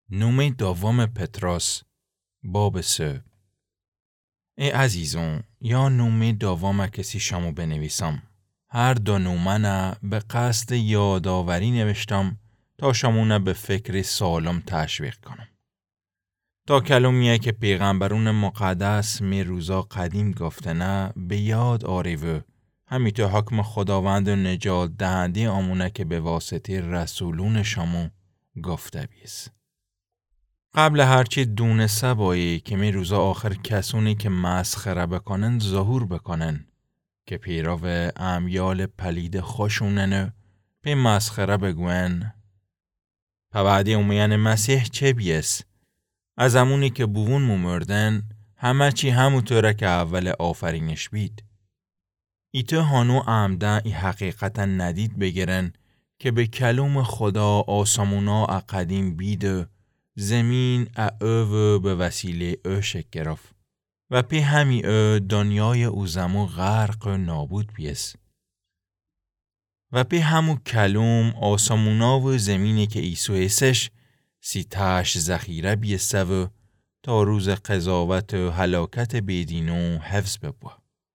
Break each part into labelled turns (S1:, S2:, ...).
S1: نومه دوم پتروس باب 3. ای عزیزون، یا نومه دوم کسی شامو بنویسم. هر دو نومه به قصد یادآوری نوشتم تا شامونه به فکر سالم تشویق کنم. تا کلمیه که پیغمبرون مقدس می روزا قدیم گفتنه به یاد آریو همیته حکم خداوند و نجات دهنده آمونه که به واسطه رسولون شامو گفته بیست. قبل هرچی دونسته بایی که می روزا آخر کسونی که مسخره بکنن ظهور بکنن که پیرو امیال پلید خوشونن به مسخره بگوین. پا بعدی اومیان مسیح چه بیست؟ از امونی که بوون مردن همه چی همونطوره که اول آفرینش بید. ایتو هانو عمدن ای حقیقتا ندید بگیرن که به کلوم خدا آسمونا قدیم بید زمین او به وسیله او شکل گرفت و پی همی او دنیای او زمو غرق و نابود بیست. و پی همو کلوم آسمونا و زمینی که ایسو ایسش سیتاش ذخیره بیسته و تا روز قضاوت و هلاکت بیدینو حفظ ببوا.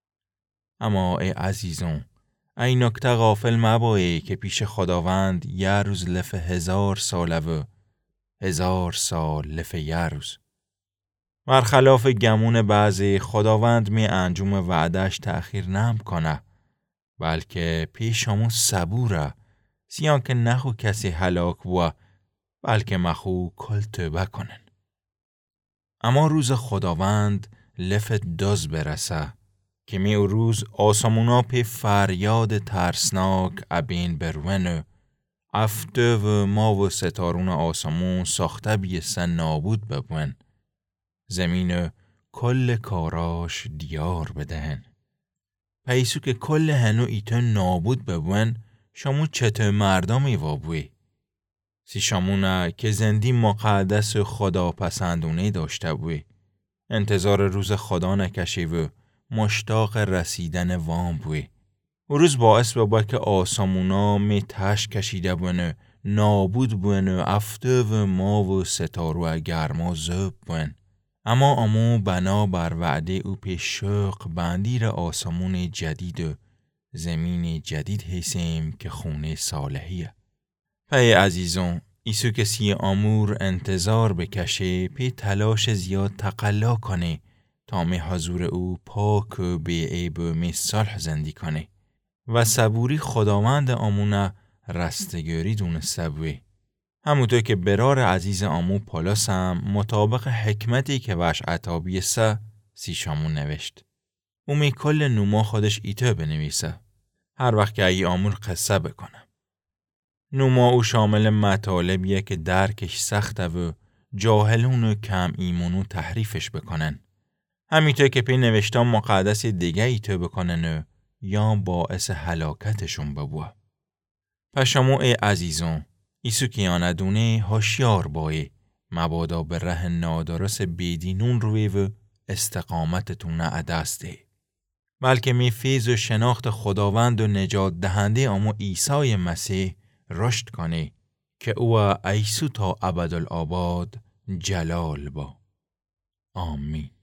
S1: اما ای عزیزون، ای نکته غافل مبایی که پیش خداوند یه روز لف 1000 ساله و 1000 سال لف یه روز. برخلاف گمون بعضی خداوند می انجام وعدش تأخیر نم کنه، بلکه پیشمون صبوره سیان که نخو کسی هلاک بوا بلکه مخو کل توبه کنن. اما روز خداوند لف داز برسه که می او روز آسمونا پی فریاد ترسناک ابین برون افته و ما و ستارون آسمون ساخته بیستن نابود ببون. زمین کل کاراش دیار بدهن. پیسو که کل هنو ایتو نابود ببون شامو چطور مردمی وابوی. سی شامونه که زندی مقدس خدا پسندونه داشته بوی. انتظار روز خدا نکشی و مشتاق رسیدن وام بوی. و روز باعث بابا که آسامونا می تش کشیده بونه نابود بونه افته و ما و ستارو گرما زب بون. اما امو بنا بر وعده او پیش شوق بندیر آسمون جدید و زمین جدید حیثیم که خونه صالحیه. پی عزیزون، ایسو کسی امور انتظار بکشه پی تلاش زیاد تقلا کنه تا می حضور او پاک و بی عیب و می صلح زندگی کنه و صبوری خداوند آمونه رستگاری دونسته بوی. همونطور که برار عزیز آمو پالاس هم مطابق حکمتی که وش عطابی سی شامون نوشت. او می کل نوما خودش ایتو بنویسه هر وقت که ای آمور قصه بکنه. نوما او شامل مطالبیه که درکش سخته و جاهلون و کم ایمونو تحریفش بکنن. همینطور که پی نوشتان مقدس دیگه ایتو بکنن و یا باعث هلاکتشون ببوه. پس شما ای عزیزون، ایسو که یا ندونه هاشیار بایی مبادا به ره نادرست بیدینون روی و استقامتتون عدسته. بلکه می فیض و شناخت خداوند و نجات دهنده اما عیسی مسیح رشد کنه که او ایسو تا ابدالآباد جلال با. آمین.